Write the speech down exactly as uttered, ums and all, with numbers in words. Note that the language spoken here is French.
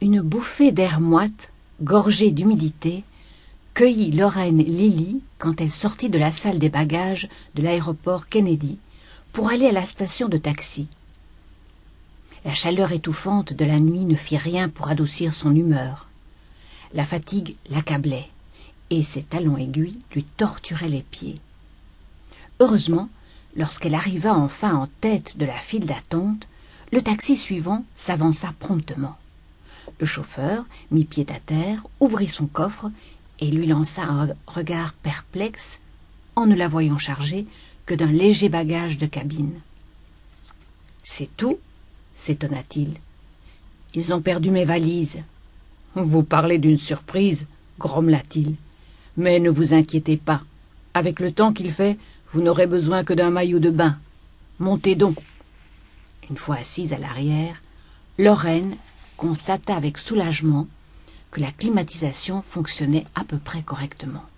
Une bouffée d'air moite, gorgée d'humidité, cueillit Lorraine Lily quand elle sortit de la salle des bagages de l'aéroport Kennedy pour aller à la station de taxi. La chaleur étouffante de la nuit ne fit rien pour adoucir son humeur. La fatigue l'accablait, et ses talons aiguilles lui torturaient les pieds. Heureusement, lorsqu'elle arriva enfin en tête de la file d'attente, le taxi suivant s'avança promptement. Le chauffeur mit pied à terre, ouvrit son coffre et lui lança un regard perplexe en ne la voyant chargée que d'un léger bagage de cabine. « C'est tout ?» s'étonna-t-il. « Ils ont perdu mes valises. »« Vous parlez d'une surprise, » grommela-t-il. « Mais ne vous inquiétez pas. Avec le temps qu'il fait, vous n'aurez besoin que d'un maillot de bain. Montez donc. » Une fois assise à l'arrière, Lorraine constata avec soulagement que la climatisation fonctionnait à peu près correctement.